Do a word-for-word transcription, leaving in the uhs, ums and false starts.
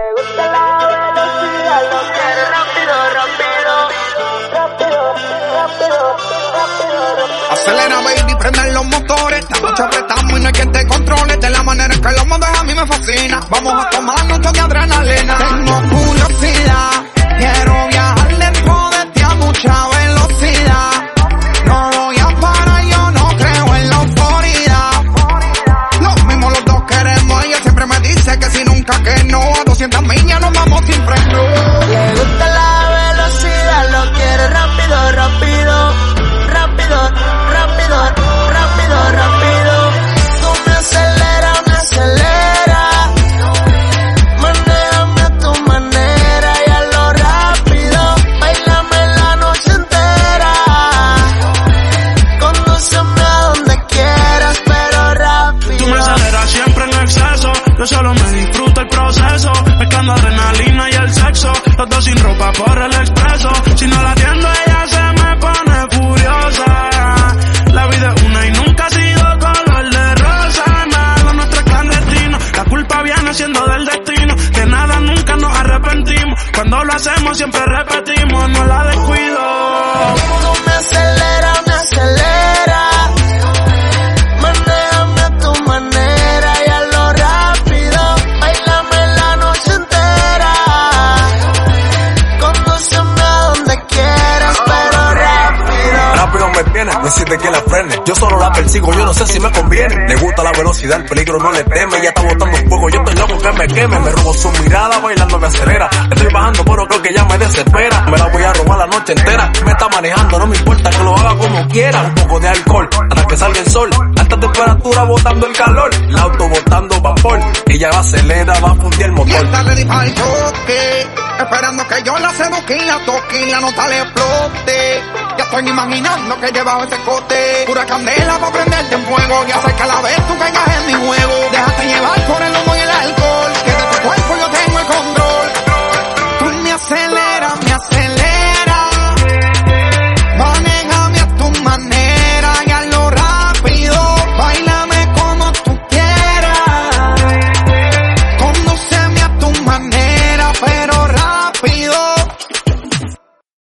gusta la velocidad, lo quiere rápido, rápido, rápido, rápido, rápido, rápido. Acelera, baby, prenden los motores. Esta noche apretamos y no hay quien te controle. De la manera en que lo mueves a mí me fascina. Vamos a tomar un toque de adrenalina. Tengo curiosidad, quiero viajar lejos de ti a mucha velocidad. No voy a parar, yo no creo en la autoridad. Lo mismo los dos queremos. Ella siempre me dice que si nunca que no. A doscientas millas nos vamos sin freno. Le gusta la velocidad, lo quiere rápido, rápido, rápido, rápido, rápido, rápido. Tú me aceleras, me aceleras. Manéjame a tu manera y a lo rápido. Bailame la noche entera. Condúceme a donde quieras, pero rápido. Tú me aceleras siempre en exceso. Yo solo me disfruto el proceso. Mezclando adrenalina y el sexo. Los dos sin ropa por el expreso. Si no la atiendo ella se me pone furiosa. La vida es una y nunca ha sido color de rosa. Nada nuestro es clandestino. La culpa viene siendo del destino. Que nada nunca nos arrepentimos. Cuando lo hacemos siempre repetimos. No la descuido. Tú me aceleras, me aceleras. Manéjame a tu manera y a lo rápido. Bailame la noche entera. Condúceme a donde quieras, pero rápido. Rápido me viene, no existe quien la frene. Yo solo la persigo, yo no sé si me conviene. Le gusta la velocidad, el peligro no le teme. Ella está botando fuego, yo estoy loco que me queme. Me robo su mirada, bailando me acelera. Estoy bajando, pero creo que ya me desespera. Me la voy a robar la noche entera. Me está manejando, no me importa que lo haga como quiera. Un poco de alcohol, hasta que salga el sol. Alta temperatura botando el calor. El auto botando vapor. Ella va acelera, va a fundir el Y motor. está ready para el choque, esperando que yo la seduzca y la toque y la nota le explote. Ya estoy imaginando que llevaba ese cote. Pura candela para prenderte en fuego y hacer que a la vez tú caigas en mi juego. Déjate llevar por el humo